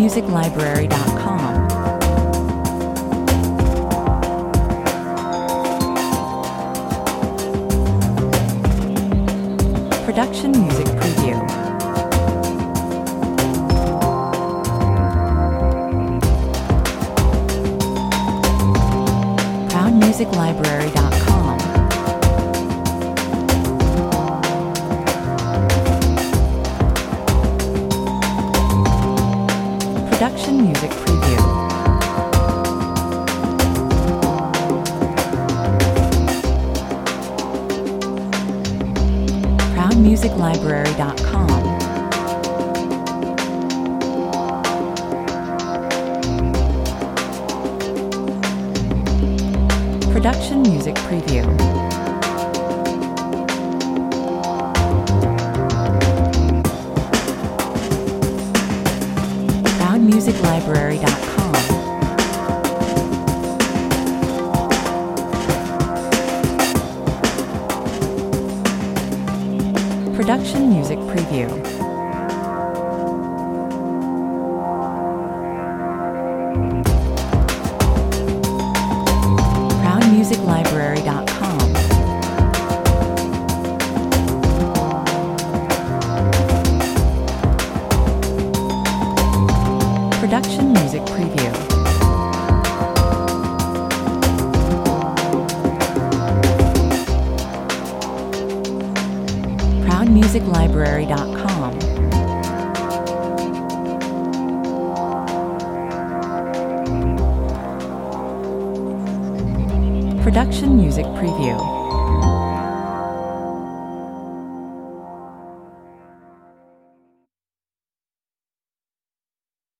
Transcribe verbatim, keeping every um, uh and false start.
music library dot com. Production Music Preview. proud music library dot com. Production Music Preview. proud music library dot com. Production Music Preview. proud music library dot com. Production Music Preview. proud music library dot com. Production Music Preview. proud music library dot com. Production Music Preview.